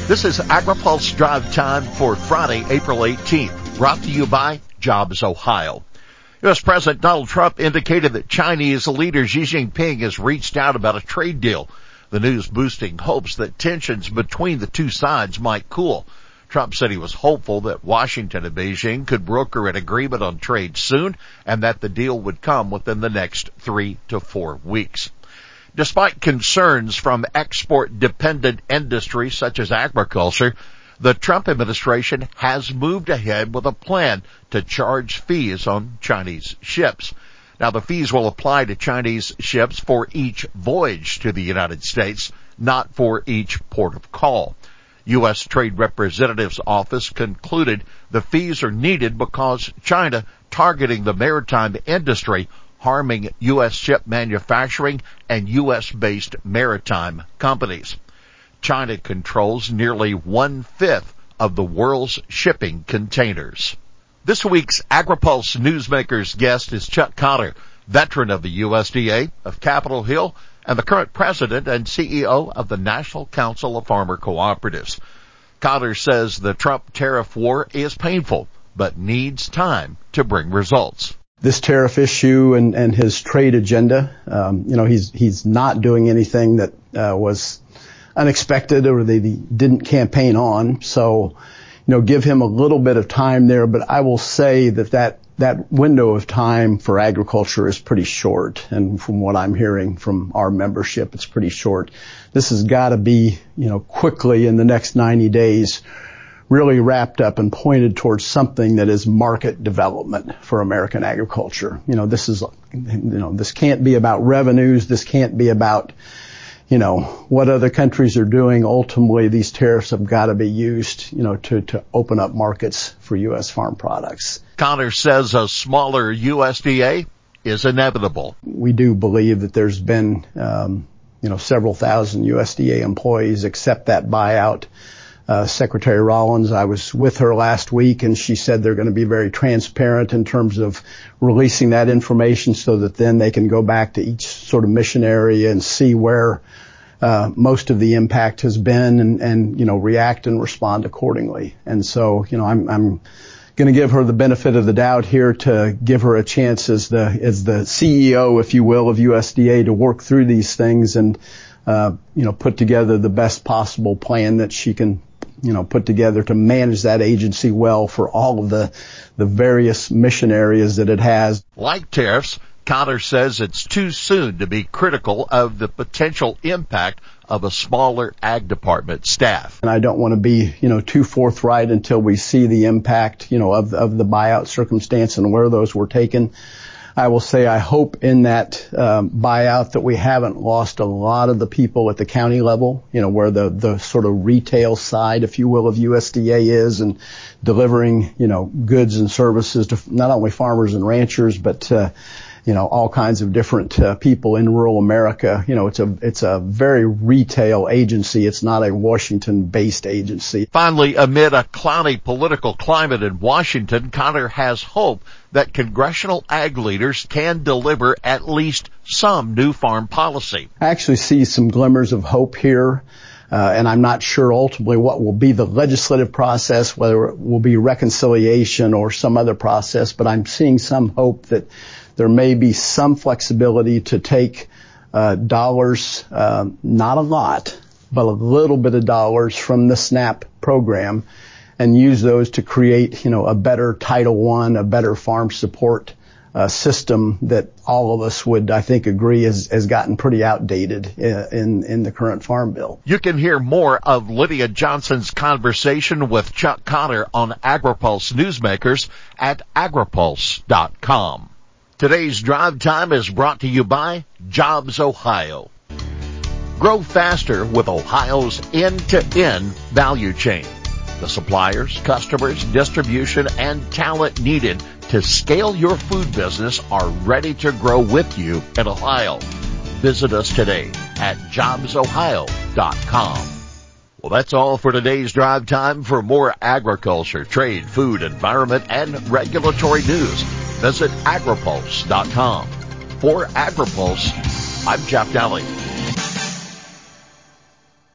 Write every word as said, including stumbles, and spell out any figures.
This is AgriPulse Drive Time for Friday, April eighteenth, brought to you by Jobs Ohio. U S. President Donald Trump indicated that Chinese leader Xi Jinping has reached out about a trade deal. The news boosting hopes that tensions between the two sides might cool. Trump said he was hopeful that Washington and Beijing could broker an agreement on trade soon and that the deal would come within the next three to four weeks. Despite concerns from export-dependent industries such as agriculture, the Trump administration has moved ahead with a plan to charge fees on Chinese ships. Now, the fees will apply to Chinese ships for each voyage to the United States, not for each port of call. U S. Trade Representative's office concluded the fees are needed because China targeting the maritime industry, harming U S ship manufacturing and U S-based maritime companies. China controls nearly one-fifth of the world's shipping containers. This week's AgriPulse Newsmakers guest is Chuck Cotter, veteran of the U S D A, of Capitol Hill, and the current president and C E O of the National Council of Farmer Cooperatives. Cotter says the Trump tariff war is painful, but needs time to bring results. This tariff issue and, and his trade agenda, um, you know, he's he's not doing anything that uh, was unexpected or they didn't campaign on. So, you know, give him a little bit of time there. But I will say that that, that window of time for agriculture is pretty short. And from what I'm hearing from our membership, it's pretty short. This has got to be, you know, quickly in the next ninety days, really wrapped up and pointed towards something that is market development for American agriculture. You know, this is, you know, this can't be about revenues. This can't be about, you know, what other countries are doing. Ultimately, these tariffs have got to be used, you know, to, to open up markets for U S farm products. Cotter says a smaller U S D A is inevitable. We do believe that there's been, um, you know, several thousand U S D A employees accept that buyout. Uh, Secretary Rollins, I was with her last week, and she said they're going to be very transparent in terms of releasing that information so that then they can go back to each sort of mission area and see where uh, most of the impact has been and, and, you know, react and respond accordingly. And so, you know, I'm, I'm going to give her the benefit of the doubt here to give her a chance as the, as the C E O, if you will, of U S D A to work through these things and, uh, you know, put together the best possible plan that she can, you know, put together to manage that agency well for all of the, the various mission areas that it has. Like tariffs, Cotter says it's too soon to be critical of the potential impact of a smaller ag department staff. And I don't want to be, you know, too forthright until we see the impact, you know, of, of the buyout circumstance and where those were taken. I will say I hope in that um, buyout that we haven't lost a lot of the people at the county level, you know, where the, the sort of retail side, if you will, of U S D A is and delivering, you know, goods and services to not only farmers and ranchers, but, uh, you know, all kinds of different uh, people in rural America. You know, it's a, it's a very retail agency. It's not a Washington-based agency. Finally, amid a cloudy political climate in Washington, Cotter has hope that congressional ag leaders can deliver at least some new farm policy. I actually see some glimmers of hope here. Uh, and I'm not sure ultimately what will be the legislative process, whether it will be reconciliation or some other process, but I'm seeing some hope that there may be some flexibility to take uh, dollars, uh, not a lot, but a little bit of dollars from the SNAP program and use those to create, you know, a better Title One, a better farm support uh, system that all of us would, I think, agree has, has gotten pretty outdated in, in the current farm bill. You can hear more of Lydia Johnson's conversation with Chuck Cotter on AgriPulse Newsmakers at agripulse dot com. Today's Drive Time is brought to you by Jobs Ohio. Grow faster with Ohio's end-to-end value chain. The suppliers, customers, distribution, and talent needed to scale your food business are ready to grow with you in Ohio. Visit us today at jobs ohio dot com. Well, that's all for today's Drive Time. For more agriculture, trade, food, environment, and regulatory news, visit agripulse dot com. For AgriPulse, I'm Jeff Daly.